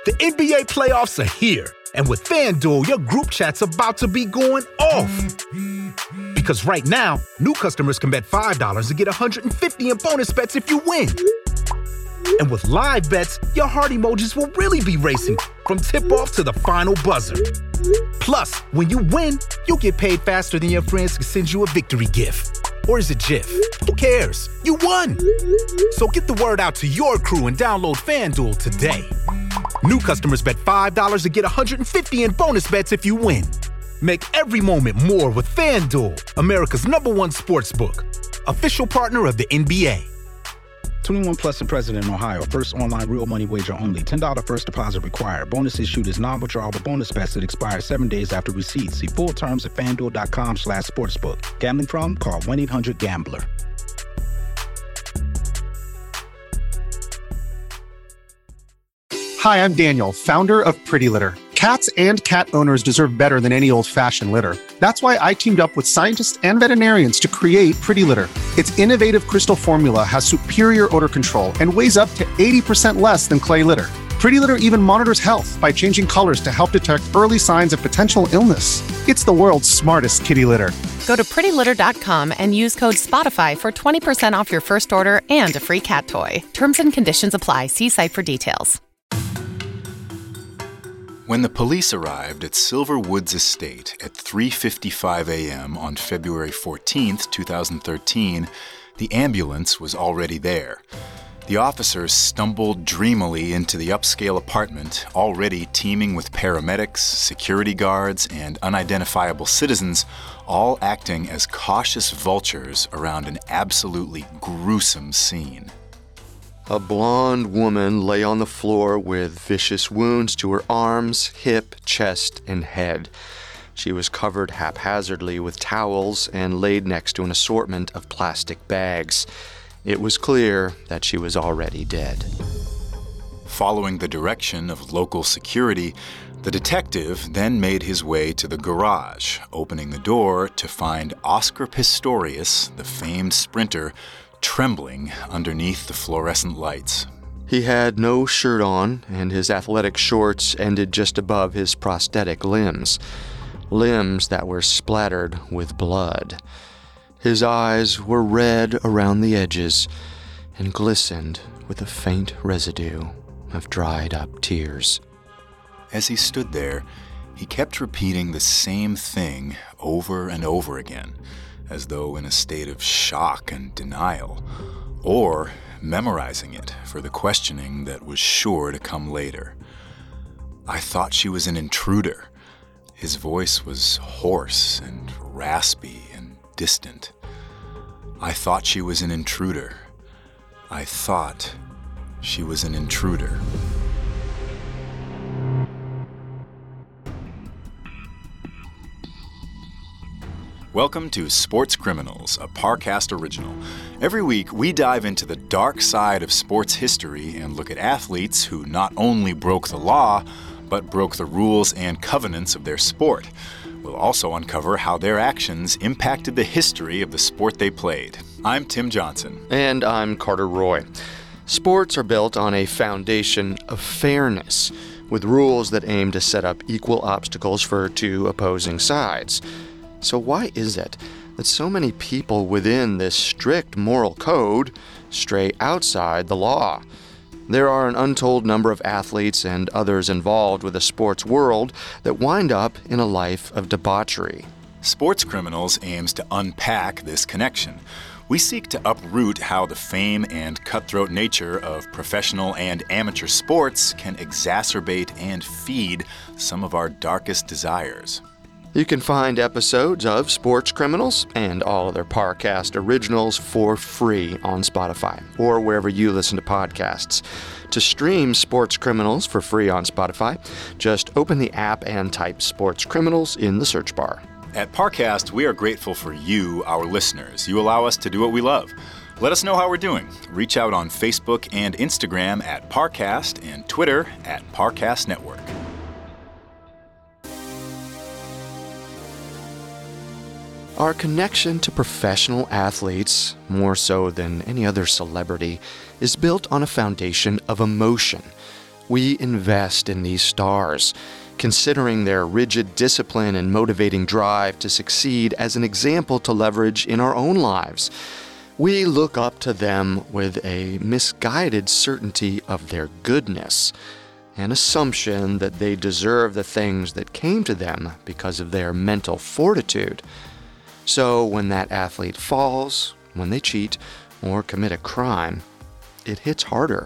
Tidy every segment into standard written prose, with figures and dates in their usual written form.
The NBA playoffs are here, and with FanDuel, your group chat's about to be going off. Because right now, new customers can bet $5 and get $150 in bonus bets if you win. And with live bets, your heart emojis will really be racing from tip-off to the final buzzer. Plus, when you win, you'll get paid faster than your friends can send you a victory gift. Or is it GIF? Who cares? You won! So get the word out to your crew and download FanDuel today. New customers bet $5 and get $150 in bonus bets if you win. Make every moment more with FanDuel, America's #1 sportsbook. Official partner of the NBA. 21 plus and present in Ohio. First online real money wager only. $10 first deposit required. Bonus issued is non-withdrawable bonus bets that expire 7 days after receipt. See full terms at FanDuel.com/sportsbook. Gambling problem? Call 1-800-GAMBLER. Hi, I'm Daniel, founder of Pretty Litter. Cats and cat owners deserve better than any old-fashioned litter. That's why I teamed up with scientists and veterinarians to create Pretty Litter. Its innovative crystal formula has superior odor control and weighs up to 80% less than clay litter. Pretty Litter even monitors health by changing colors to help detect early signs of potential illness. It's the world's smartest kitty litter. Go to prettylitter.com and use code SPOTIFY for 20% off your first order and a free cat toy. Terms and conditions apply. See site for details. When the police arrived at Silver Woods Estate at 3:55 a.m. on February 14, 2013, the ambulance was already there. The officers stumbled dreamily into the upscale apartment, already teeming with paramedics, security guards, and unidentifiable citizens, all acting as cautious vultures around an absolutely gruesome scene. A blonde woman lay on the floor with vicious wounds to her arms, hip, chest, and head. She was covered haphazardly with towels and laid next to an assortment of plastic bags. It was clear that she was already dead. Following the direction of local security, the detective then made his way to the garage, opening the door to find Oscar Pistorius, the famed sprinter, trembling underneath the fluorescent lights. He had no shirt on, and his athletic shorts ended just above his prosthetic limbs that were splattered with blood. His eyes were red around the edges and glistened with a faint residue of dried-up tears. As he stood there, he kept repeating the same thing over and over again, as though in a state of shock and denial, or memorizing it for the questioning that was sure to come later. I thought she was an intruder. His voice was hoarse and raspy and distant. I thought she was an intruder. I thought she was an intruder. Welcome to Sports Criminals, a Parcast original. Every week, we dive into the dark side of sports history and look at athletes who not only broke the law, but broke the rules and covenants of their sport. We'll also uncover how their actions impacted the history of the sport they played. I'm Tim Johnson. And I'm Carter Roy. Sports are built on a foundation of fairness, with rules that aim to set up equal obstacles for two opposing sides. So why is it that so many people within this strict moral code stray outside the law? There are an untold number of athletes and others involved with the sports world that wind up in a life of debauchery. Sports Criminals aims to unpack this connection. We seek to uproot how the fame and cutthroat nature of professional and amateur sports can exacerbate and feed some of our darkest desires. You can find episodes of Sports Criminals and all other Parcast originals for free on Spotify or wherever you listen to podcasts. To stream Sports Criminals for free on Spotify, just open the app and type Sports Criminals in the search bar. At Parcast, we are grateful for you, our listeners. You allow us to do what we love. Let us know how we're doing. Reach out on Facebook and Instagram at Parcast and Twitter at Parcast Network. Our connection to professional athletes, more so than any other celebrity, is built on a foundation of emotion. We invest in these stars, considering their rigid discipline and motivating drive to succeed as an example to leverage in our own lives. We look up to them with a misguided certainty of their goodness, an assumption that they deserve the things that came to them because of their mental fortitude. So when that athlete falls, when they cheat, or commit a crime, it hits harder.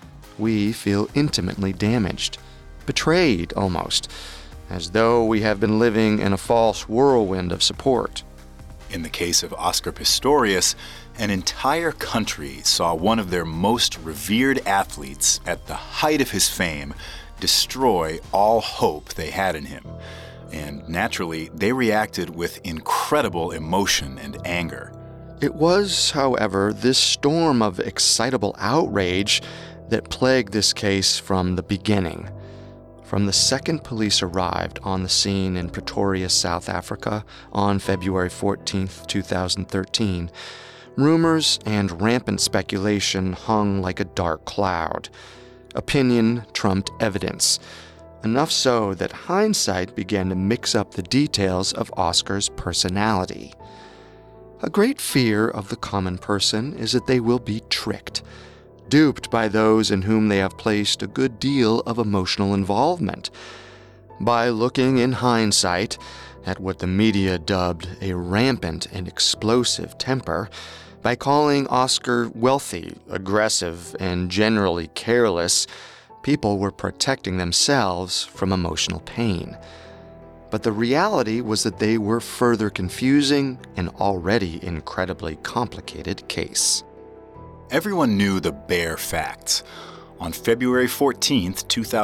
We feel intimately damaged, betrayed almost, as though we have been living in a false whirlwind of support. In the case of Oscar Pistorius, an entire country saw one of their most revered athletes at the height of his fame destroy all hope they had in him. And naturally, they reacted with incredible emotion and anger. It was, however, this storm of excitable outrage that plagued this case from the beginning. From the second police arrived on the scene in Pretoria, South Africa, on February 14, 2013, rumors and rampant speculation hung like a dark cloud. Opinion trumped evidence, enough so that hindsight began to mix up the details of Oscar's personality. A great fear of the common person is that they will be tricked, duped by those in whom they have placed a good deal of emotional involvement. By looking in hindsight at what the media dubbed a rampant and explosive temper, by calling Oscar wealthy, aggressive, and generally careless, people were protecting themselves from emotional pain. But the reality was that they were further confusing an already incredibly complicated case. Everyone knew the bare facts. On February 14,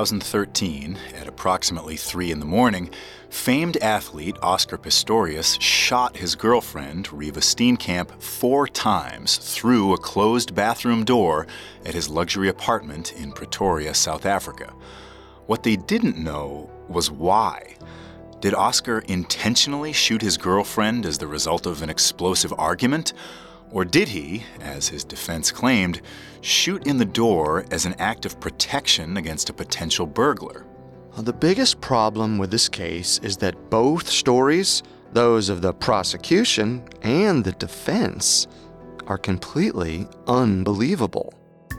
2013, at approximately 3 a.m, famed athlete Oscar Pistorius shot his girlfriend, Reeva Steenkamp, 4 times through a closed bathroom door at his luxury apartment in Pretoria, South Africa. What they didn't know was why. Did Oscar intentionally shoot his girlfriend as the result of an explosive argument? Or did he, as his defense claimed, shoot in the door as an act of protection against a potential burglar? The biggest problem with this case is that both stories, those of the prosecution and the defense, are completely unbelievable.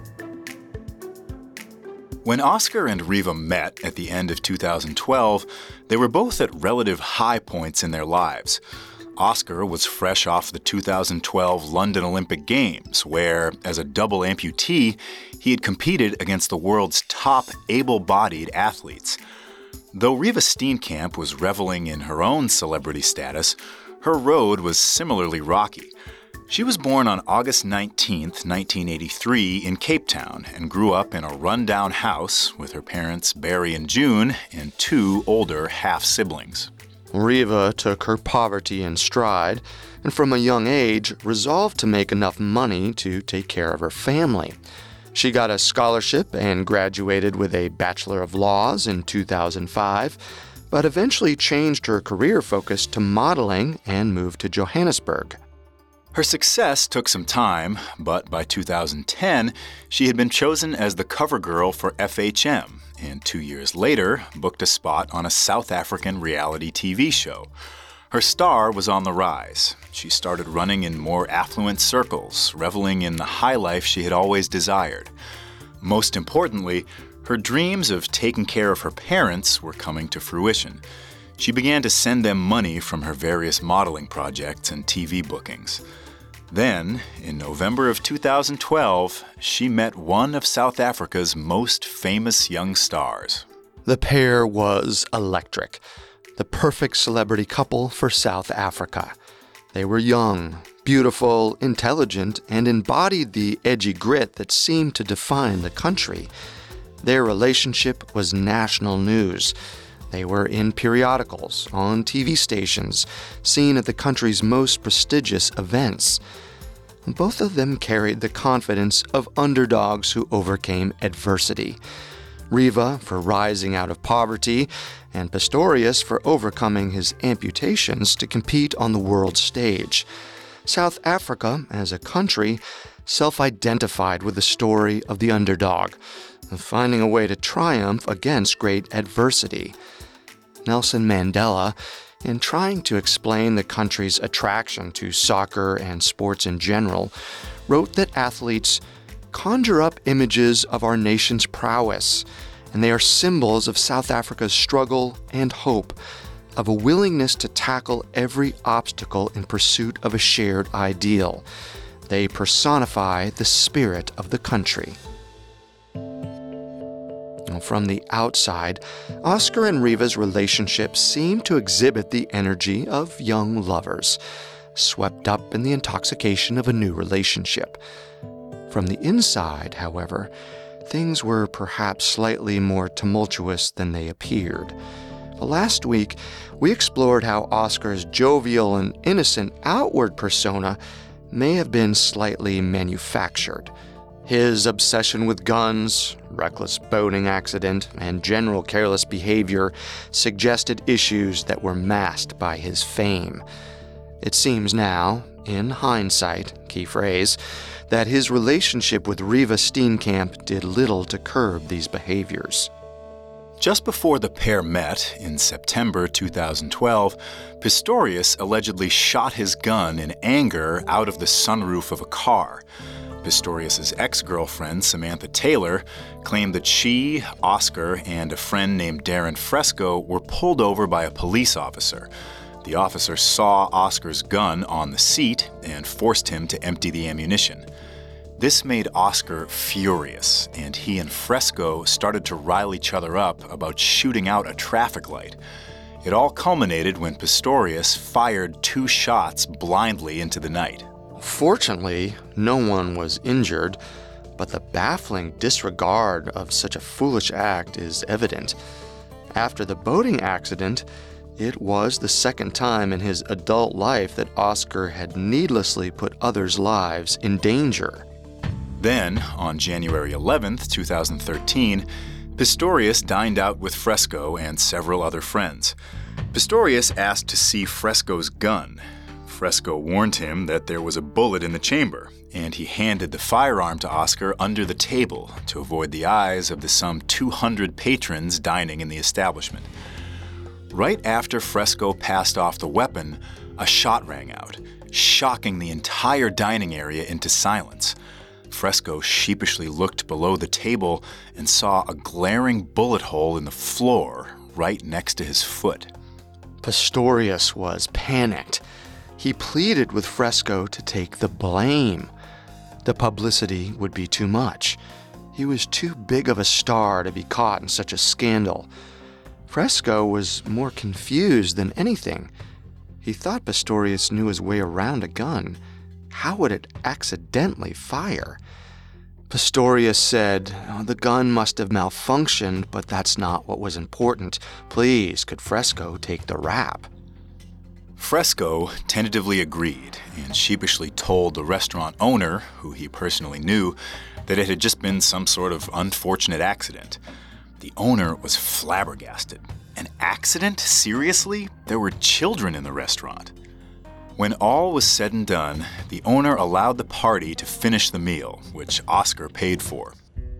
When Oscar and Reeva met at the end of 2012, they were both at relative high points in their lives. Oscar was fresh off the 2012 London Olympic Games, where, as a double amputee, he had competed against the world's top able-bodied athletes. Though Reeva Steenkamp was reveling in her own celebrity status, her road was similarly rocky. She was born on August 19, 1983, in Cape Town and grew up in a rundown house with her parents Barry and June and 2 older half-siblings. Reeva took her poverty in stride and from a young age resolved to make enough money to take care of her family. She got a scholarship and graduated with a Bachelor of Laws in 2005, but eventually changed her career focus to modeling and moved to Johannesburg. Her success took some time, but by 2010, she had been chosen as the cover girl for FHM, and 2 years later, booked a spot on a South African reality TV show. Her star was on the rise. She started running in more affluent circles, reveling in the high life she had always desired. Most importantly, her dreams of taking care of her parents were coming to fruition. She began to send them money from her various modeling projects and TV bookings. Then, in November of 2012, she met one of South Africa's most famous young stars. The pair was electric, the perfect celebrity couple for South Africa. They were young, beautiful, intelligent, and embodied the edgy grit that seemed to define the country. Their relationship was national news. They were in periodicals, on TV stations, seen at the country's most prestigious events. Both of them carried the confidence of underdogs who overcame adversity. Reeva for rising out of poverty, and Pistorius for overcoming his amputations to compete on the world stage. South Africa, as a country, self-identified with the story of the underdog, finding a way to triumph against great adversity. Nelson Mandela, in trying to explain the country's attraction to soccer and sports in general, wrote that athletes conjure up images of our nation's prowess, and they are symbols of South Africa's struggle and hope, of a willingness to tackle every obstacle in pursuit of a shared ideal. They personify the spirit of the country. From the outside, Oscar and Riva's relationship seemed to exhibit the energy of young lovers, swept up in the intoxication of a new relationship. From the inside, however, things were perhaps slightly more tumultuous than they appeared. Last week, we explored how Oscar's jovial and innocent outward persona may have been slightly manufactured. His obsession with guns, reckless boating accident, and general careless behavior suggested issues that were masked by his fame. It seems now, in hindsight, key phrase, that his relationship with Riva Steenkamp did little to curb these behaviors. Just before the pair met, in September 2012, Pistorius allegedly shot his gun in anger out of the sunroof of a car. Pistorius' ex-girlfriend, Samantha Taylor, claimed that she, Oscar, and a friend named Darren Fresco were pulled over by a police officer. The officer saw Oscar's gun on the seat and forced him to empty the ammunition. This made Oscar furious, and he and Fresco started to rile each other up about shooting out a traffic light. It all culminated when Pistorius fired 2 shots blindly into the night. Fortunately, no one was injured, but the baffling disregard of such a foolish act is evident. After the boating accident, it was the second time in his adult life that Oscar had needlessly put others' lives in danger. Then, on January 11th, 2013, Pistorius dined out with Fresco and several other friends. Pistorius asked to see Fresco's gun. Fresco warned him that there was a bullet in the chamber, and he handed the firearm to Oscar under the table to avoid the eyes of the some 200 patrons dining in the establishment. Right after Fresco passed off the weapon, a shot rang out, shocking the entire dining area into silence. Fresco sheepishly looked below the table and saw a glaring bullet hole in the floor right next to his foot. Pistorius was panicked. He pleaded with Fresco to take the blame. The publicity would be too much. He was too big of a star to be caught in such a scandal. Fresco was more confused than anything. He thought Pistorius knew his way around a gun. How would it accidentally fire? Pistorius said, "The gun must have malfunctioned, but that's not what was important. Please, could Fresco take the rap?" Fresco tentatively agreed and sheepishly told the restaurant owner, who he personally knew, that it had just been some sort of unfortunate accident. The owner was flabbergasted. An accident? Seriously? There were children in the restaurant. When all was said and done, the owner allowed the party to finish the meal, which Oscar paid for.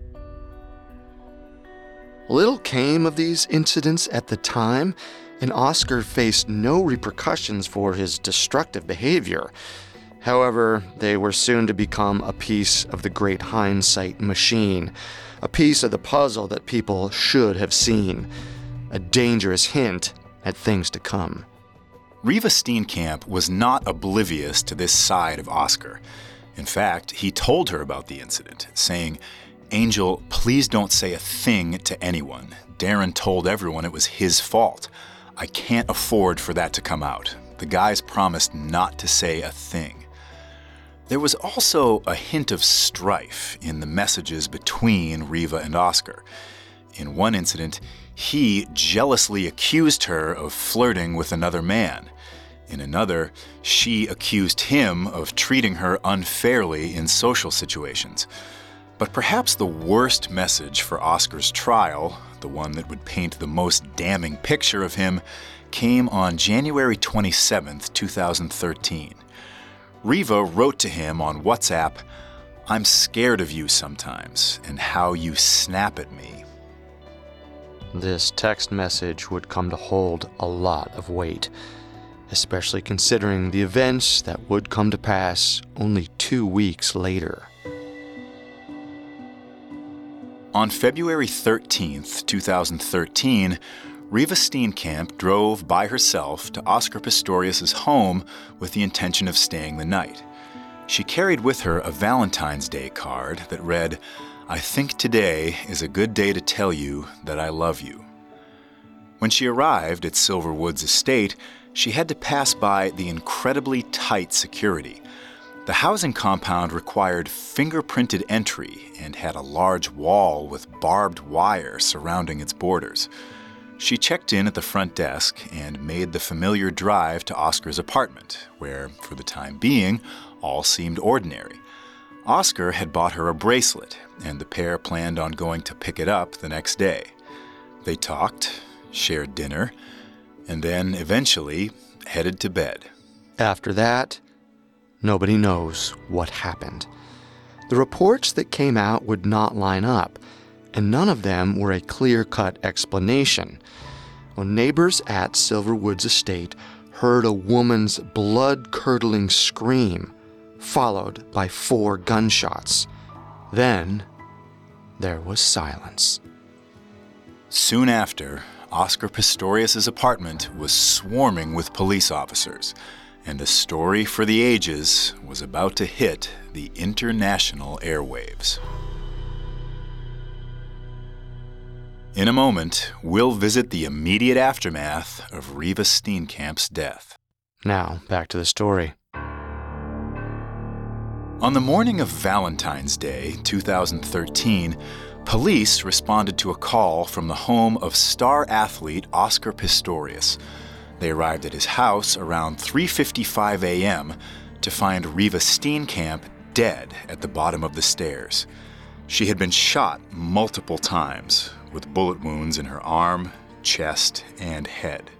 Little came of these incidents at the time, and Oscar faced no repercussions for his destructive behavior. However, they were soon to become a piece of the great hindsight machine, a piece of the puzzle that people should have seen, a dangerous hint at things to come. Riva Steenkamp was not oblivious to this side of Oscar. In fact, he told her about the incident, saying, "Angel, please don't say a thing to anyone. Darren told everyone it was his fault. I can't afford for that to come out. The guys promised not to say a thing." There was also a hint of strife in the messages between Riva and Oscar. In one incident, he jealously accused her of flirting with another man. In another, she accused him of treating her unfairly in social situations. But perhaps the worst message for Oscar's trial, the one that would paint the most damning picture of him, came on January 27, 2013. Riva wrote to him on WhatsApp, I'm scared of you sometimes and how you snap at me. This text message would come to hold a lot of weight, especially considering the events that would come to pass only 2 weeks later. On February 13th, 2013, Riva Steenkamp drove by herself to Oscar Pistorius' home with the intention of staying the night. She carried with her a Valentine's Day card that read, "I think today is a good day to tell you that I love you." When she arrived at Silverwood's estate, she had to pass by the incredibly tight security. The housing compound required fingerprinted entry and had a large wall with barbed wire surrounding its borders. She checked in at the front desk and made the familiar drive to Oscar's apartment, where, for the time being, all seemed ordinary. Oscar had bought her a bracelet, and the pair planned on going to pick it up the next day. They talked, shared dinner, and then eventually headed to bed. After that, nobody knows what happened. The reports that came out would not line up, and none of them were a clear-cut explanation. When neighbors at Silverwood's estate heard a woman's blood-curdling scream, followed by 4 gunshots. Then there was silence. Soon after, Oscar Pistorius' apartment was swarming with police officers, and a story for the ages was about to hit the international airwaves. In a moment, we'll visit the immediate aftermath of Riva Steenkamp's death. Now, back to the story. On the morning of Valentine's Day, 2013, police responded to a call from the home of star athlete Oscar Pistorius. They arrived at his house around 3:55 a.m. to find Riva Steenkamp dead at the bottom of the stairs. She had been shot multiple times, with bullet wounds in her arm, chest, and head.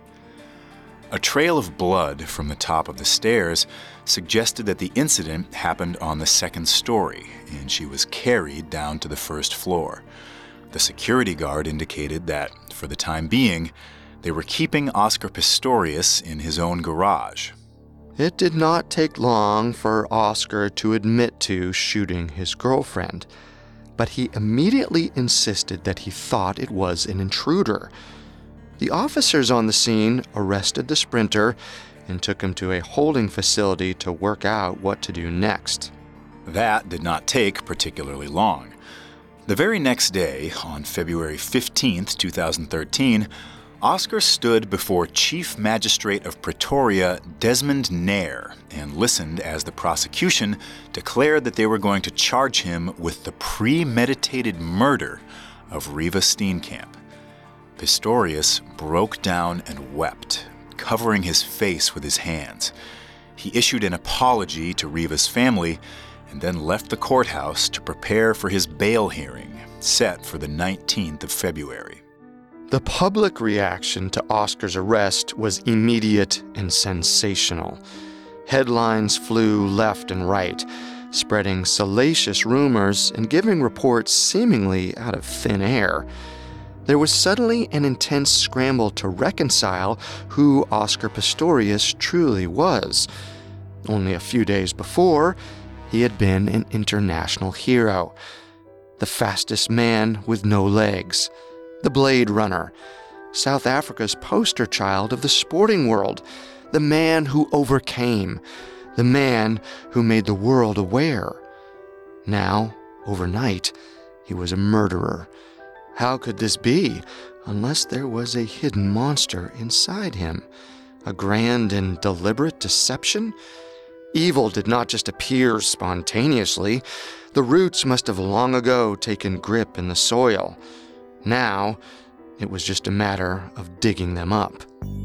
A trail of blood from the top of the stairs suggested that the incident happened on the second story, and she was carried down to the first floor. The security guard indicated that, for the time being, they were keeping Oscar Pistorius in his own garage. It did not take long for Oscar to admit to shooting his girlfriend, but he immediately insisted that he thought it was an intruder. The officers on the scene arrested the sprinter and took him to a holding facility to work out what to do next. That did not take particularly long. The very next day, on February 15, 2013, Oscar stood before Chief Magistrate of Pretoria, Desmond Nair, and listened as the prosecution declared that they were going to charge him with the premeditated murder of Riva Steenkamp. Pistorius broke down and wept, covering his face with his hands. He issued an apology to Riva's family and then left the courthouse to prepare for his bail hearing, set for the 19th of February. The public reaction to Oscar's arrest was immediate and sensational. Headlines flew left and right, spreading salacious rumors and giving reports seemingly out of thin air. There was suddenly an intense scramble to reconcile who Oscar Pistorius truly was. Only a few days before, he had been an international hero. The fastest man with no legs, the Blade Runner, South Africa's poster child of the sporting world, the man who overcame, the man who made the world aware. Now, overnight, he was a murderer. How could this be, unless there was a hidden monster inside him? A grand and deliberate deception? Evil did not just appear spontaneously. The roots must have long ago taken grip in the soil. Now, it was just a matter of digging them up.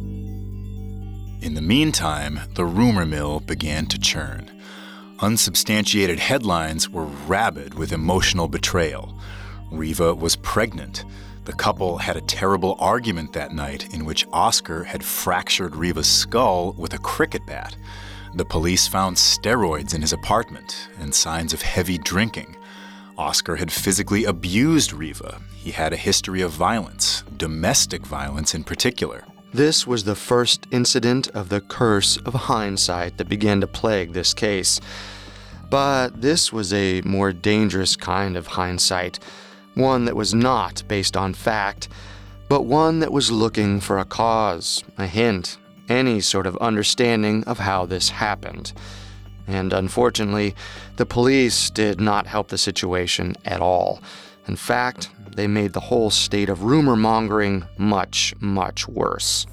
In the meantime, the rumor mill began to churn. Unsubstantiated headlines were rabid with emotional betrayal. Riva was pregnant. The couple had a terrible argument that night in which Oscar had fractured Riva's skull with a cricket bat. The police found steroids in his apartment and signs of heavy drinking. Oscar had physically abused Riva. He had a history of violence, domestic violence in particular. This was the first incident of the curse of hindsight that began to plague this case. But this was a more dangerous kind of hindsight, one that was not based on fact, but one that was looking for a cause, a hint, any sort of understanding of how this happened. And unfortunately, the police did not help the situation at all. In fact, they made the whole state of rumor-mongering much, much worse.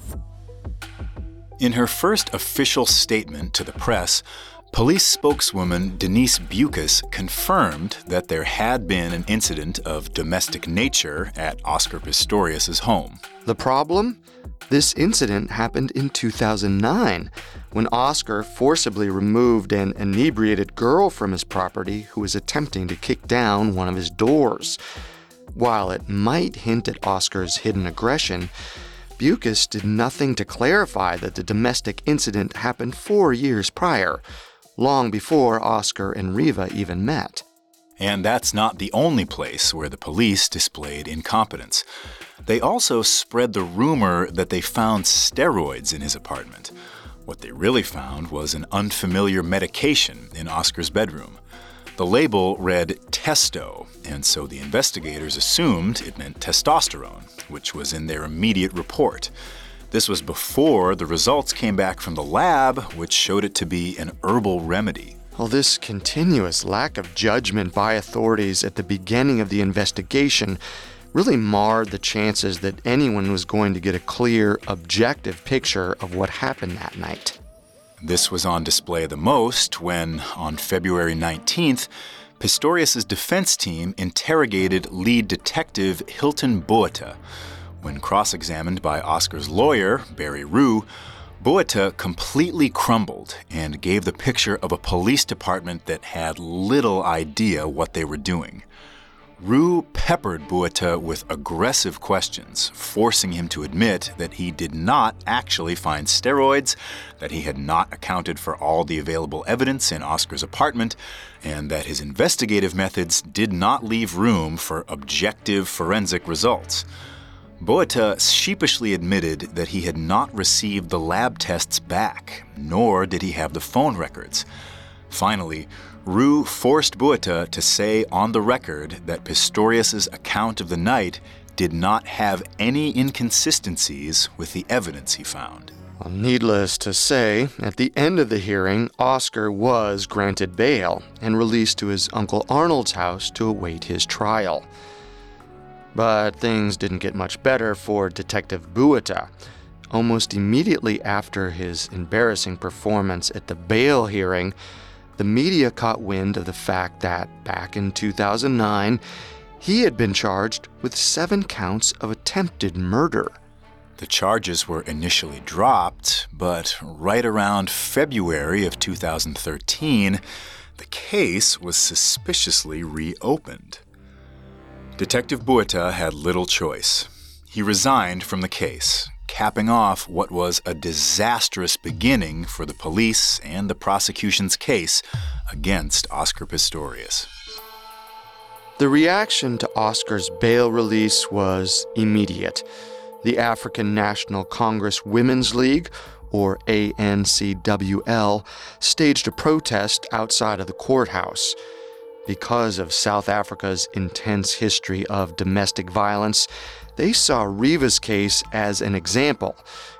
In her first official statement to the press, police spokeswoman Denise Bucas confirmed that there had been an incident of domestic nature at Oscar Pistorius' home. The problem? This incident happened in 2009, when Oscar forcibly removed an inebriated girl from his property who was attempting to kick down one of his doors. While it might hint at Oscar's hidden aggression, Bucas did nothing to clarify that the domestic incident happened 4 years prior, long before Oscar and Riva even met. And that's not the only place where the police displayed incompetence. They also spread the rumor that they found steroids in his apartment. What they really found was an unfamiliar medication in Oscar's bedroom. The label read Testo, and so the investigators assumed it meant testosterone, which was in their immediate report. This was before the results came back from the lab, which showed it to be an herbal remedy. Well, this continuous lack of judgment by authorities at the beginning of the investigation really marred the chances that anyone was going to get a clear, objective picture of what happened that night. This was on display the most when, on February 19th, Pistorius' defense team interrogated lead detective Hilton Boata. When cross-examined by Oscar's lawyer, Barry Rue, Boata completely crumbled and gave the picture of a police department that had little idea what they were doing. Rue peppered Boata with aggressive questions, forcing him to admit that he did not actually find steroids, that he had not accounted for all the available evidence in Oscar's apartment, and that his investigative methods did not leave room for objective forensic results. Boata sheepishly admitted that he had not received the lab tests back, nor did he have the phone records. Finally, Rue forced Boata to say on the record that Pistorius' account of the night did not have any inconsistencies with the evidence he found. Well, needless to say, at the end of the hearing, Oscar was granted bail and released to his Uncle Arnold's house to await his trial. But things didn't get much better for Detective Boata. Almost immediately after his embarrassing performance at the bail hearing, the media caught wind of the fact that, back in 2009, he had been charged with 7 counts of attempted murder. The charges were initially dropped, but right around February of 2013, the case was suspiciously reopened. Detective Boata had little choice. He resigned from the case, capping off what was a disastrous beginning for the police and the prosecution's case against Oscar Pistorius. The reaction to Oscar's bail release was immediate. The African National Congress Women's League, or ANCWL, staged a protest outside of the courthouse. Because of South Africa's intense history of domestic violence, they saw Riva's case as an example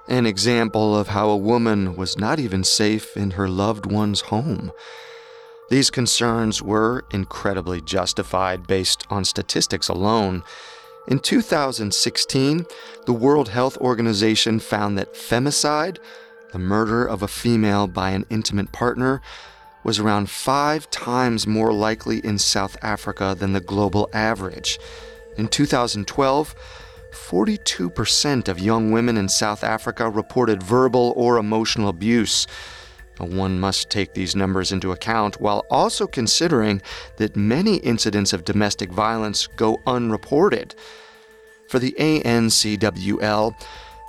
of how a woman was not even safe in her loved one's home. These concerns were incredibly justified based on statistics alone. In 2016, the World Health Organization found that femicide, the murder of a female by an intimate partner, was around 5 times more likely in South Africa than the global average. In 2012, 42% of young women in South Africa reported verbal or emotional abuse. One must take these numbers into account while also considering that many incidents of domestic violence go unreported. For the ANCWL,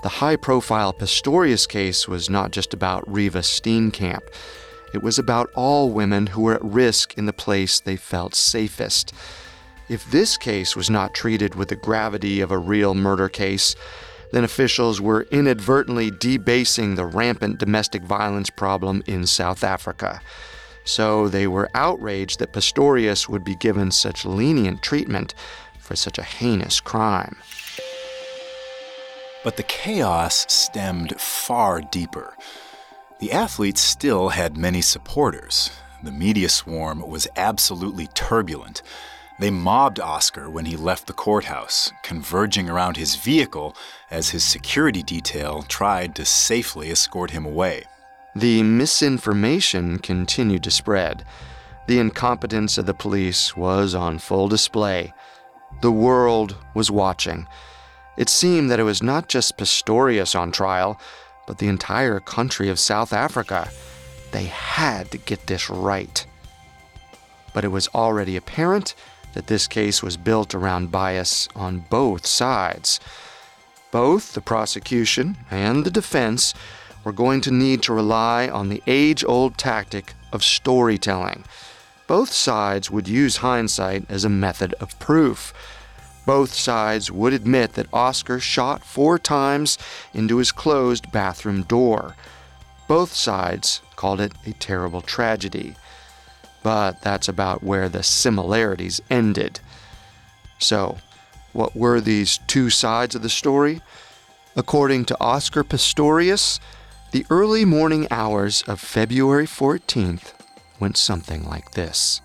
The high-profile Pistorius case was not just about Riva Steenkamp. It was about all women who were at risk in the place they felt safest. If this case was not treated with the gravity of a real murder case, then officials were inadvertently debasing the rampant domestic violence problem in South Africa. So they were outraged that Pistorius would be given such lenient treatment for such a heinous crime. But the chaos stemmed far deeper. The athletes still had many supporters. The media swarm was absolutely turbulent. They mobbed Oscar when he left the courthouse, converging around his vehicle as his security detail tried to safely escort him away. The misinformation continued to spread. The incompetence of the police was on full display. The world was watching. It seemed that it was not just Pistorius on trial, but the entire country of South Africa. They had to get this right. But it was already apparent that this case was built around bias on both sides. Both the prosecution and the defense were going to need to rely on the age-old tactic of storytelling. Both sides would use hindsight as a method of proof. Both sides would admit that Oscar shot 4 times into his closed bathroom door. Both sides called it a terrible tragedy. But that's about where the similarities ended. So, what were these 2 sides of the story? According to Oscar Pistorius, the early morning hours of February 14th went something like this.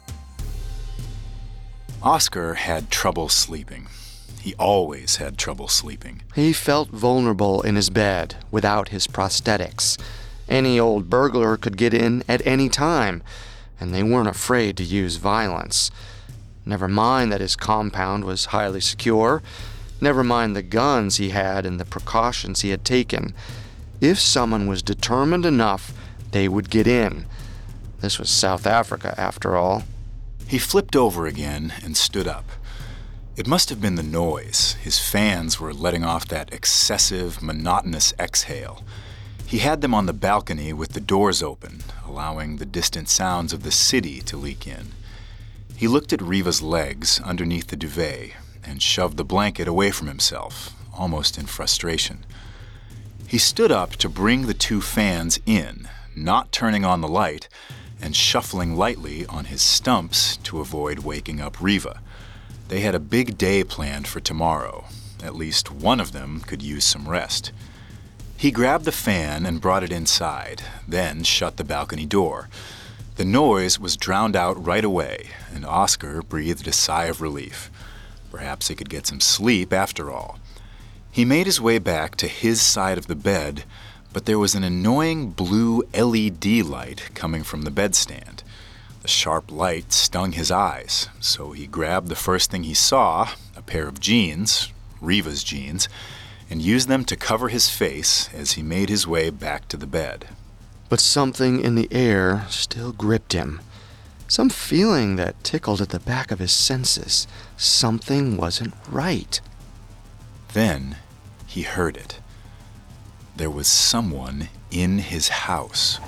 Oscar had trouble sleeping. He always had trouble sleeping. He felt vulnerable in his bed without his prosthetics. Any old burglar could get in at any time, and they weren't afraid to use violence. Never mind that his compound was highly secure. Never mind the guns he had and the precautions he had taken. If someone was determined enough, they would get in. This was South Africa, after all. He flipped over again and stood up. It must have been the noise. His fans were letting off that excessive, monotonous exhale. He had them on the balcony with the doors open, allowing the distant sounds of the city to leak in. He looked at Riva's legs underneath the duvet and shoved the blanket away from himself, almost in frustration. He stood up to bring the 2 fans in, not turning on the light, and shuffling lightly on his stumps to avoid waking up Riva. They had a big day planned for tomorrow. At least one of them could use some rest. He grabbed the fan and brought it inside, then shut the balcony door. The noise was drowned out right away, and Oscar breathed a sigh of relief. Perhaps he could get some sleep after all. He made his way back to his side of the bed, but there was an annoying blue LED light coming from the bedstand. The sharp light stung his eyes, so he grabbed the first thing he saw, a pair of jeans, Riva's jeans, and used them to cover his face as he made his way back to the bed. But something in the air still gripped him. Some feeling that tickled at the back of his senses. Something wasn't right. Then he heard it. There was someone in his house.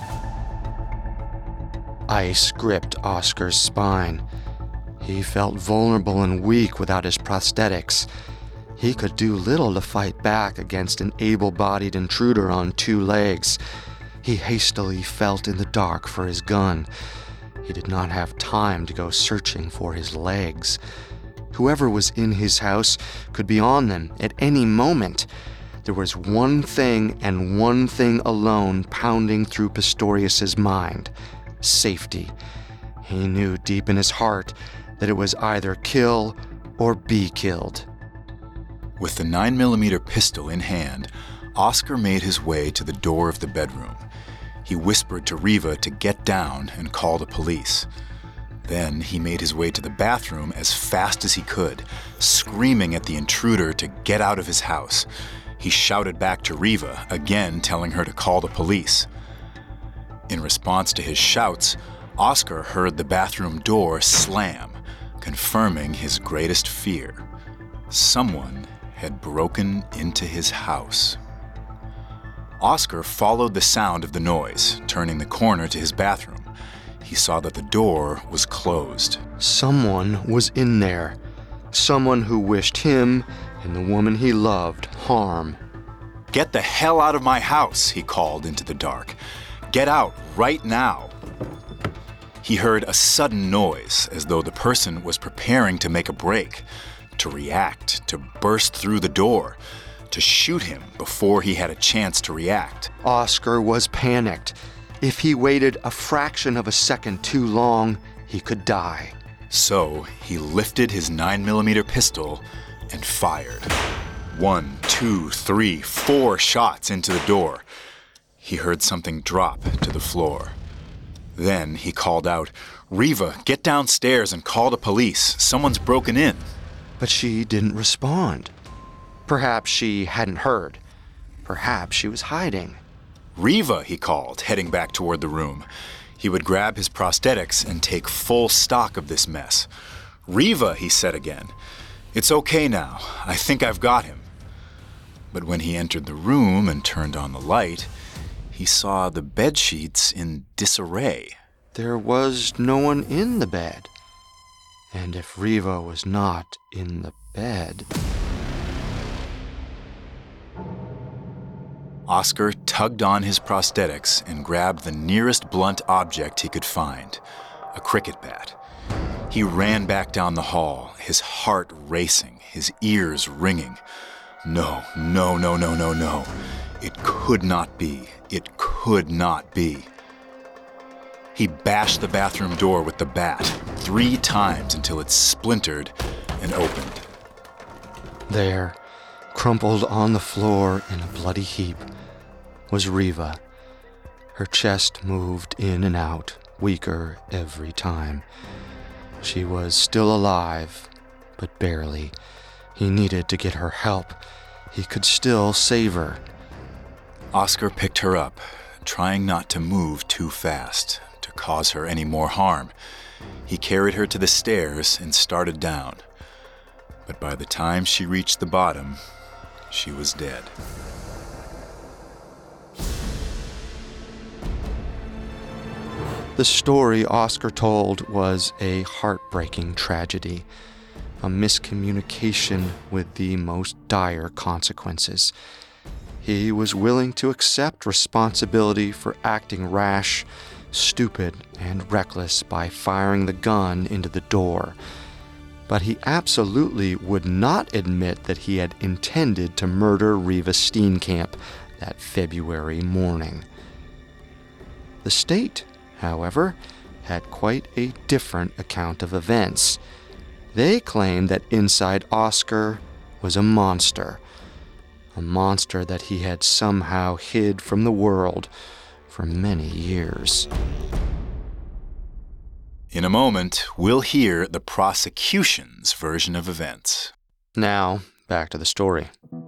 Ice gripped Oscar's spine. He felt vulnerable and weak without his prosthetics. He could do little to fight back against an able-bodied intruder on 2 legs. He hastily felt in the dark for his gun. He did not have time to go searching for his legs. Whoever was in his house could be on them at any moment. There was one thing and one thing alone pounding through Pistorius's mind: safety. He knew deep in his heart that it was either kill or be killed. With the 9mm pistol in hand, Oscar made his way to the door of the bedroom. He whispered to Riva to get down and call the police. Then he made his way to the bathroom as fast as he could, screaming at the intruder to get out of his house. He shouted back to Riva, again telling her to call the police. In response to his shouts, Oscar heard the bathroom door slam, confirming his greatest fear. Someone had broken into his house. Oscar followed the sound of the noise, turning the corner to his bathroom. He saw that the door was closed. Someone was in there. Someone who wished him and the woman he loved harm. "Get the hell out of my house," he called into the dark. "Get out right now." He heard a sudden noise, as though the person was preparing to make a break, to react, to burst through the door, to shoot him before he had a chance to react. Oscar was panicked. If he waited a fraction of a second too long, he could die. So he lifted his 9mm pistol and fired. 1, 2, 3, 4 shots into the door. He heard something drop to the floor. Then he called out, "Reva, get downstairs and call the police. Someone's broken in." But she didn't respond. Perhaps she hadn't heard. Perhaps she was hiding. "Reva," he called, heading back toward the room. He would grab his prosthetics and take full stock of this mess. "Reva," he said again. "It's okay now. I think I've got him." But when he entered the room and turned on the light, he saw the bedsheets in disarray. There was no one in the bed. And if Reva was not in the bed... Oscar tugged on his prosthetics and grabbed the nearest blunt object he could find, a cricket bat. He ran back down the hall, his heart racing, his ears ringing. No. It could not be. It could not be. He bashed the bathroom door with the bat 3 times until it splintered and opened. There, crumpled on the floor in a bloody heap, was Reva. Her chest moved in and out, weaker every time. She was still alive, but barely. He needed to get her help. He could still save her. Oscar picked her up, trying not to move too fast, to cause her any more harm. He carried her to the stairs and started down. But by the time she reached the bottom, she was dead. The story Oscar told was a heartbreaking tragedy, a miscommunication with the most dire consequences. He was willing to accept responsibility for acting rash, stupid, and reckless by firing the gun into the door. But he absolutely would not admit that he had intended to murder Reva Steenkamp that February morning. The state, however, had quite a different account of events. They claimed that inside Oscar was a monster that he had somehow hid from the world for many years. In a moment, we'll hear the prosecution's version of events. Now, back to the story.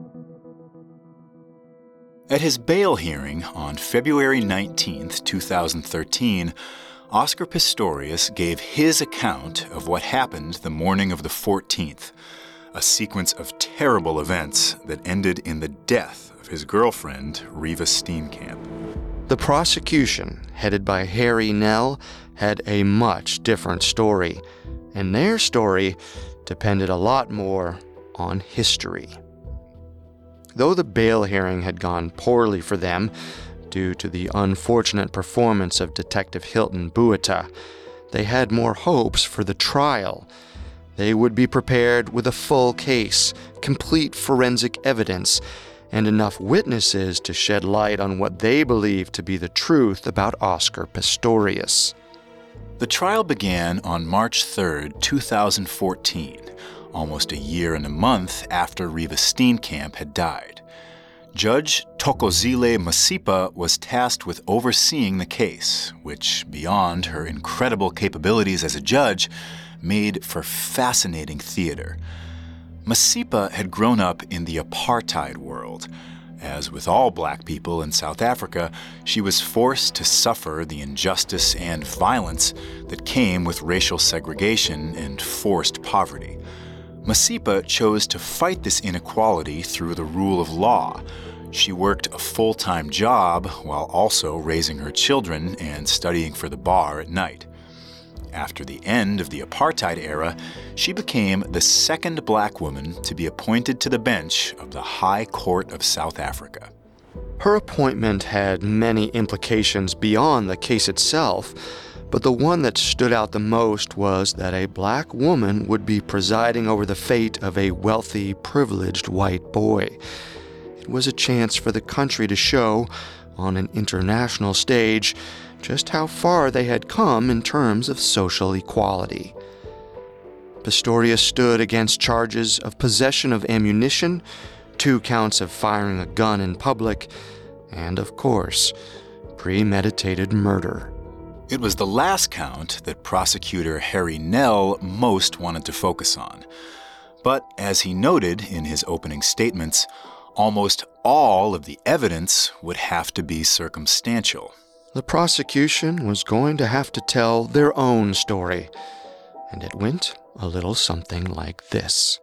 At his bail hearing on February 19, 2013, Oscar Pistorius gave his account of what happened the morning of the 14th, a sequence of terrible events that ended in the death of his girlfriend, Reva Steenkamp. The prosecution, headed by Harry Nell, had a much different story, and their story depended a lot more on history. Though the bail hearing had gone poorly for them due to the unfortunate performance of Detective Hilton Buita, they had more hopes for the trial. They would be prepared with a full case, complete forensic evidence, and enough witnesses to shed light on what they believed to be the truth about Oscar Pistorius. The trial began on March 3, 2014, almost a year and a month after Reva Steenkamp had died. Judge Thokozile Masipa was tasked with overseeing the case, which, beyond her incredible capabilities as a judge, made for fascinating theater. Masipa had grown up in the apartheid world. As with all black people in South Africa, she was forced to suffer the injustice and violence that came with racial segregation and forced poverty. Masipa chose to fight this inequality through the rule of law. She worked a full-time job while also raising her children and studying for the bar at night. After the end of the apartheid era, she became the second black woman to be appointed to the bench of the High Court of South Africa. Her appointment had many implications beyond the case itself, but the one that stood out the most was that a black woman would be presiding over the fate of a wealthy, privileged white boy. It was a chance for the country to show, on an international stage, just how far they had come in terms of social equality. Pistorius stood against charges of possession of ammunition, 2 counts of firing a gun in public, and, of course, premeditated murder. It was the last count that prosecutor Harry Nell most wanted to focus on. But as he noted in his opening statements, almost all of the evidence would have to be circumstantial. The prosecution was going to have to tell their own story, and it went a little something like this.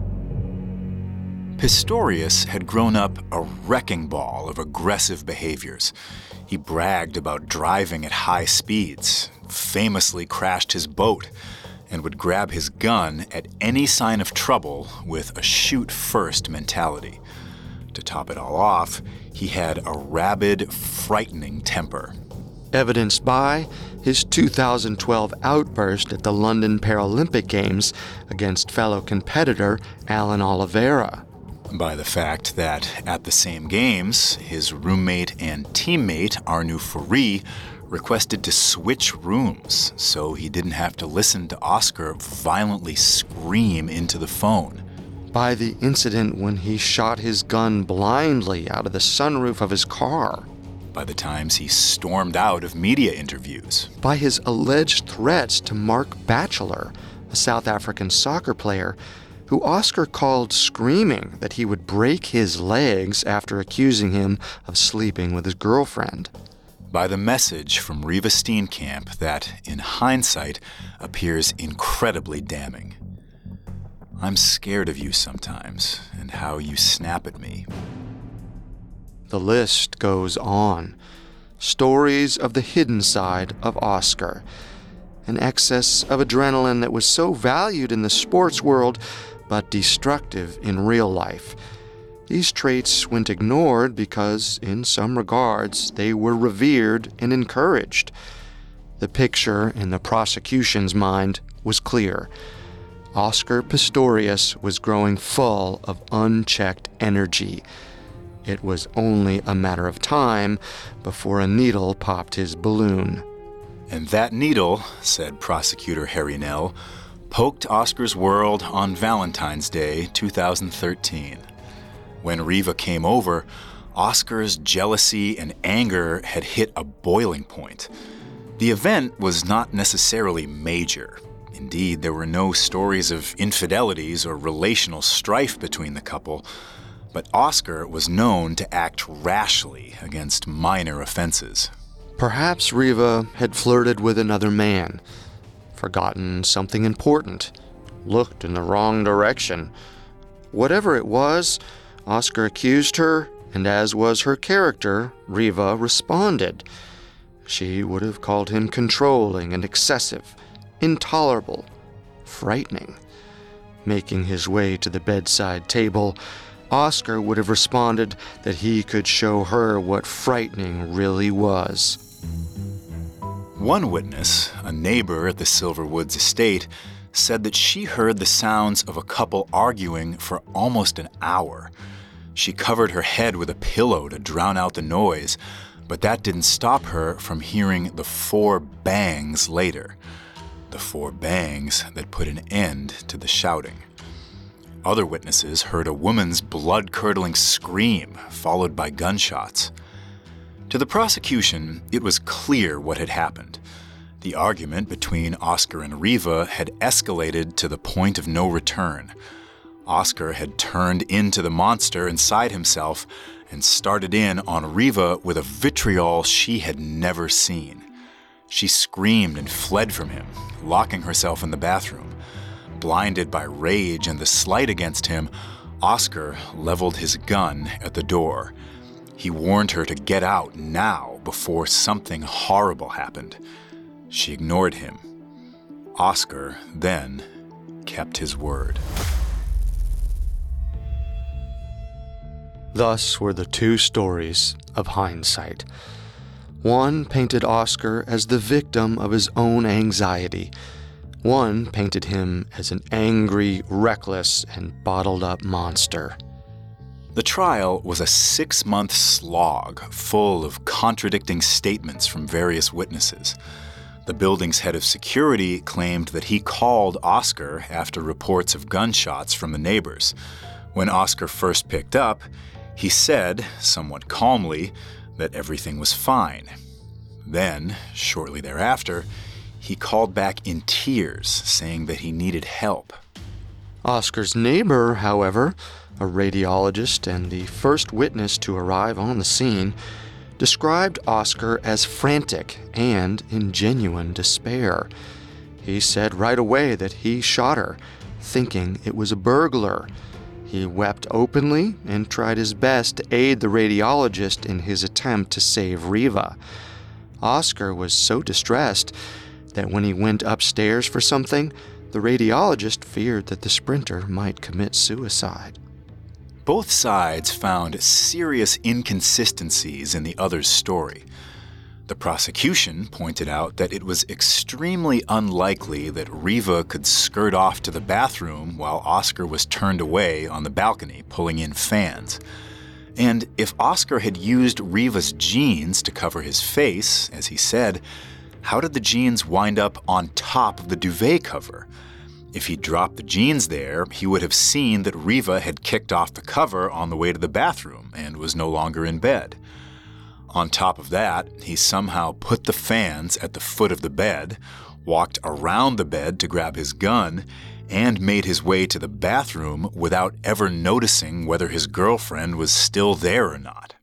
Pistorius had grown up a wrecking ball of aggressive behaviors. He bragged about driving at high speeds, famously crashed his boat, and would grab his gun at any sign of trouble with a shoot-first mentality. To top it all off, he had a rabid, frightening temper. Evidenced by his 2012 outburst at the London Paralympic Games against fellow competitor Alan Oliveira. By the fact that at the same games, his roommate and teammate Arnu Furi requested to switch rooms so he didn't have to listen to Oscar violently scream into the phone. By the incident when he shot his gun blindly out of the sunroof of his car. By the times he stormed out of media interviews. By his alleged threats to Mark Batchelor, a South African soccer player, who Oscar called screaming that he would break his legs after accusing him of sleeping with his girlfriend. By the message from Reeva Steenkamp that, in hindsight, appears incredibly damning. I'm scared of you sometimes, and how you snap at me. The list goes on. Stories of the hidden side of Oscar. An excess of adrenaline that was so valued in the sports world, but destructive in real life. These traits went ignored because, in some regards, they were revered and encouraged. The picture in the prosecution's mind was clear. Oscar Pistorius was growing full of unchecked energy. It was only a matter of time before a needle popped his balloon. And that needle, said prosecutor Harry Nell, poked Oscar's world on Valentine's Day 2013. When Reeva came over, Oscar's jealousy and anger had hit a boiling point. The event was not necessarily major. Indeed, there were no stories of infidelities or relational strife between the couple, but Oscar was known to act rashly against minor offenses. Perhaps Reeva had flirted with another man, forgotten something important, looked in the wrong direction. Whatever it was, Oscar accused her, and as was her character, Reeva responded. She would have called him controlling and excessive, intolerable, frightening. Making his way to the bedside table, Oscar would have responded that he could show her what frightening really was. One witness, a neighbor at the Silverwoods estate, said that she heard the sounds of a couple arguing for almost an hour. She covered her head with a pillow to drown out the noise, but that didn't stop her from hearing the 4 bangs later. The 4 bangs that put an end to the shouting. Other witnesses heard a woman's blood-curdling scream, followed by gunshots. To the prosecution, it was clear what had happened. The argument between Oscar and Reeva had escalated to the point of no return. Oscar had turned into the monster inside himself and started in on Reeva with a vitriol she had never seen. She screamed and fled from him, locking herself in the bathroom. Blinded by rage and the slight against him, Oscar leveled his gun at the door. He warned her to get out now before something horrible happened. She ignored him. Oscar then kept his word. Thus were the two stories of hindsight. One painted Oscar as the victim of his own anxiety. One painted him as an angry, reckless, and bottled-up monster. The trial was a 6-month slog full of contradicting statements from various witnesses. The building's head of security claimed that he called Oscar after reports of gunshots from the neighbors. When Oscar first picked up, he said, somewhat calmly, that everything was fine. Then, shortly thereafter, he called back in tears, saying that he needed help. Oscar's neighbor, however, a radiologist and the first witness to arrive on the scene, described Oscar as frantic and in genuine despair. He said right away that he shot her, thinking it was a burglar. He wept openly and tried his best to aid the radiologist in his attempt to save Riva. Oscar was so distressed that when he went upstairs for something, the radiologist feared that the sprinter might commit suicide. Both sides found serious inconsistencies in the other's story. The prosecution pointed out that it was extremely unlikely that Riva could skirt off to the bathroom while Oscar was turned away on the balcony, pulling in fans. And if Oscar had used Riva's jeans to cover his face, as he said, how did the jeans wind up on top of the duvet cover? If he dropped the jeans there, he would have seen that Riva had kicked off the cover on the way to the bathroom and was no longer in bed. On top of that, he somehow put the fans at the foot of the bed, walked around the bed to grab his gun, and made his way to the bathroom without ever noticing whether his girlfriend was still there or not.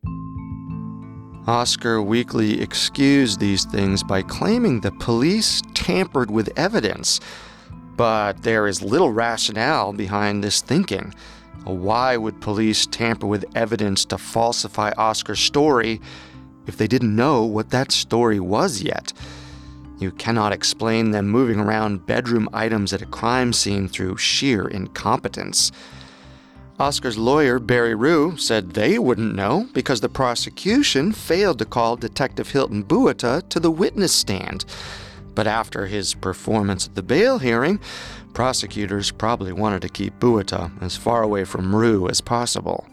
Oscar weakly excused these things by claiming the police tampered with evidence. But there is little rationale behind this thinking. Why would police tamper with evidence to falsify Oscar's story if they didn't know what that story was yet? You cannot explain them moving around bedroom items at a crime scene through sheer incompetence. Oscar's lawyer, Barry Rue, said they wouldn't know because the prosecution failed to call Detective Hilton Buata to the witness stand. But after his performance at the bail hearing, prosecutors probably wanted to keep Buata as far away from Rue as possible.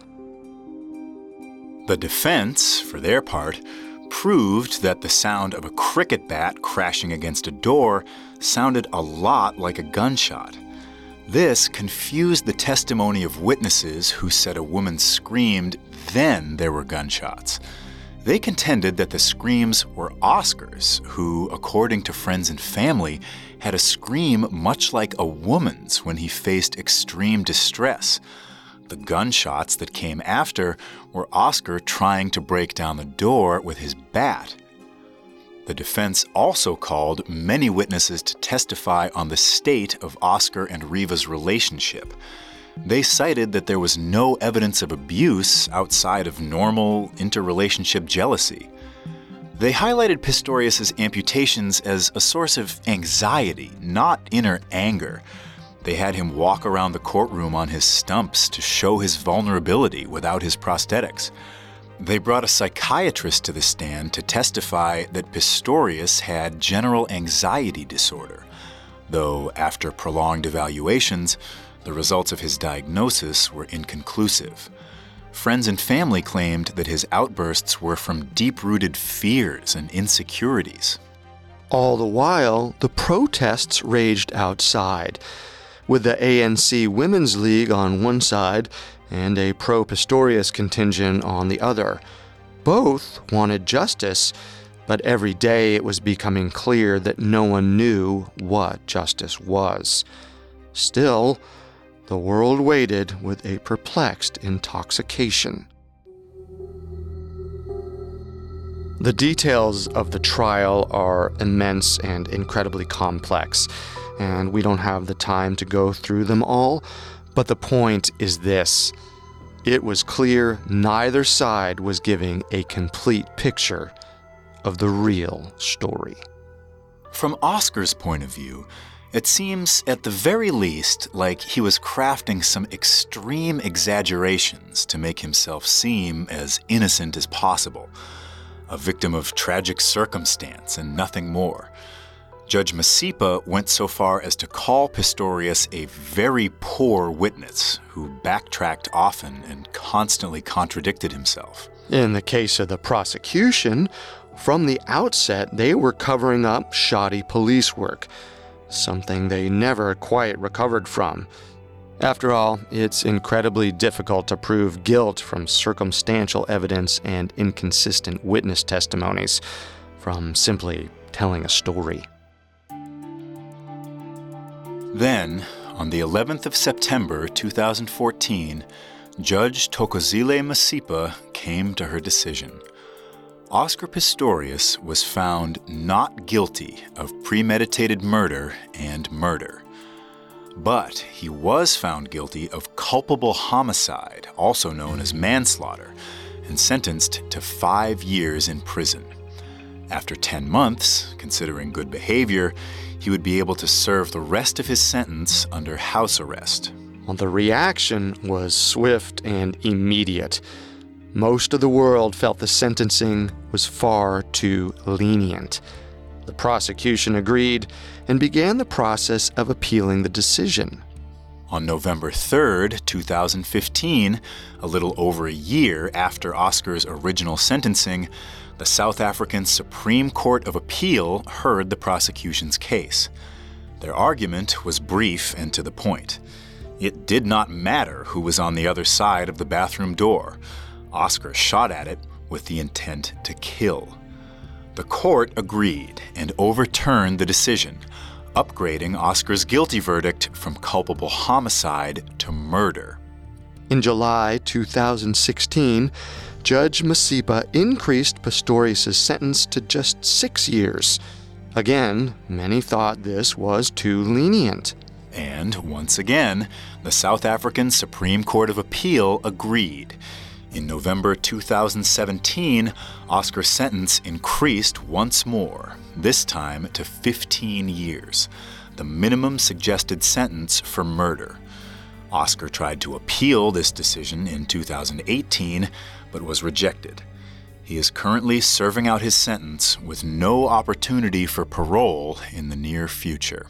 The defense, for their part, proved that the sound of a cricket bat crashing against a door sounded a lot like a gunshot. This confused the testimony of witnesses who said a woman screamed, then there were gunshots. They contended that the screams were Oscar's, who, according to friends and family, had a scream much like a woman's when he faced extreme distress. The gunshots that came after were Oscar trying to break down the door with his bat. The defense also called many witnesses to testify on the state of Oscar and Riva's relationship. They cited that there was no evidence of abuse outside of normal interrelationship jealousy. They highlighted Pistorius' amputations as a source of anxiety, not inner anger. They had him walk around the courtroom on his stumps to show his vulnerability without his prosthetics. They brought a psychiatrist to the stand to testify that Pistorius had general anxiety disorder, though after prolonged evaluations, the results of his diagnosis were inconclusive. Friends and family claimed that his outbursts were from deep-rooted fears and insecurities. All the while, the protests raged outside, with the ANC Women's League on one side and a pro-Pistorius contingent on the other. Both wanted justice, but every day it was becoming clear that no one knew what justice was. Still, the world waited with a perplexed intoxication. The details of the trial are immense and incredibly complex, and we don't have the time to go through them all, but the point is this. it was clear neither side was giving a complete picture of the real story. From Oscar's point of view, it seems at the very least like he was crafting some extreme exaggerations to make himself seem as innocent as possible, a victim of tragic circumstance and nothing more. Judge Masipa went so far as to call Pistorius a very poor witness who backtracked often and constantly contradicted himself. In the case of the prosecution, from the outset, they were covering up shoddy police work, something they never quite recovered from. After all, it's incredibly difficult to prove guilt from circumstantial evidence and inconsistent witness testimonies, from simply telling a story. Then, on the 11th of September 2014, Judge Thokozile Masipa came to her decision. Oscar Pistorius was found not guilty of premeditated murder and murder. But he was found guilty of culpable homicide, also known as manslaughter, and sentenced to 5 years in prison. After 10 months, considering good behavior, he would be able to serve the rest of his sentence under house arrest. Well, the reaction was swift and immediate. Most of the world felt the sentencing was far too lenient. The prosecution agreed and began the process of appealing the decision. On November 3rd, 2015, a little over a year after Oscar's original sentencing, the South African Supreme Court of Appeal heard the prosecution's case. Their argument was brief and to the point. It did not matter who was on the other side of the bathroom door. Oscar shot at it with the intent to kill. The court agreed and overturned the decision, upgrading Oscar's guilty verdict from culpable homicide to murder. In July 2016, Judge Masipa increased Pistorius' sentence to just 6 years. Again, many thought this was too lenient. And once again, the South African Supreme Court of Appeal agreed. In November 2017, Oscar's sentence increased once more, this time to 15 years, the minimum suggested sentence for murder. Oscar tried to appeal this decision in 2018, but was rejected. He is currently serving out his sentence with no opportunity for parole in the near future.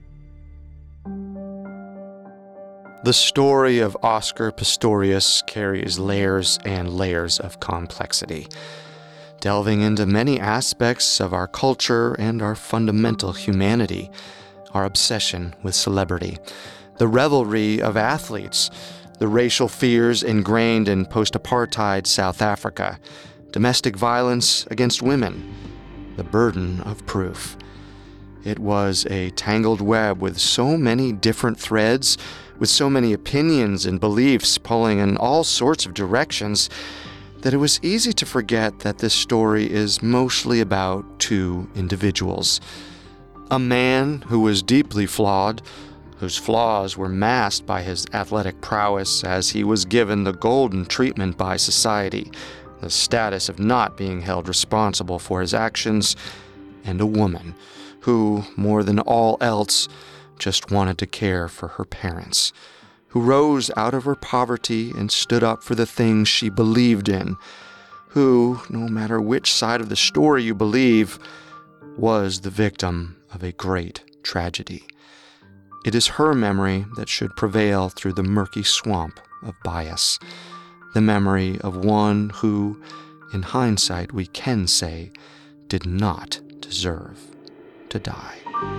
The story of Oscar Pistorius carries layers and layers of complexity, delving into many aspects of our culture and our fundamental humanity, our obsession with celebrity, the revelry of athletes, the racial fears ingrained in post-apartheid South Africa, domestic violence against women, the burden of proof. It was a tangled web with so many different threads, with so many opinions and beliefs pulling in all sorts of directions, that it was easy to forget that this story is mostly about two individuals. A man who was deeply flawed, whose flaws were masked by his athletic prowess as he was given the golden treatment by society, the status of not being held responsible for his actions, and a woman who, more than all else, just wanted to care for her parents, who rose out of her poverty and stood up for the things she believed in, who, no matter which side of the story you believe, was the victim of a great tragedy. It is her memory that should prevail through the murky swamp of bias, the memory of one who, in hindsight we can say, did not deserve to die.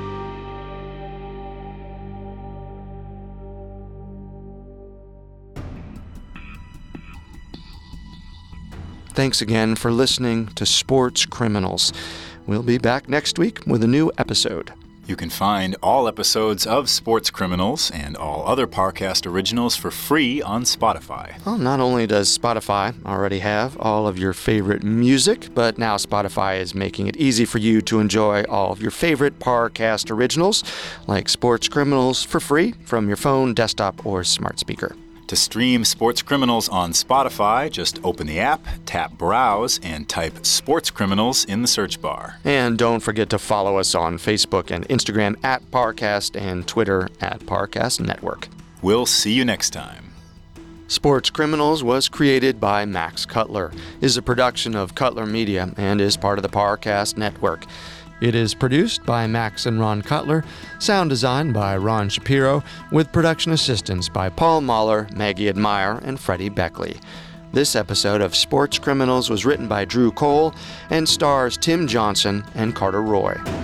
Thanks again for listening to Sports Criminals. We'll be back next week with a new episode. You can find all episodes of Sports Criminals and all other Parcast originals for free on Spotify. Well, not only does Spotify already have all of your favorite music, but now Spotify is making it easy for you to enjoy all of your favorite Parcast originals, like Sports Criminals, for free from your phone, desktop, or smart speaker. To stream Sports Criminals on Spotify, just open the app, tap Browse, and type Sports Criminals in the search bar. And don't forget to follow us on Facebook and Instagram at Parcast and Twitter at Parcast Network. We'll see you next time. Sports Criminals was created by Max Cutler, is a production of Cutler Media, and is part of the Parcast Network. It is produced by Max and Ron Cutler, sound design by Ron Shapiro, with production assistance by Paul Mahler, Maggie Admire, and Freddie Beckley. This episode of Sports Criminals was written by Drew Cole and stars Tim Johnson and Carter Roy.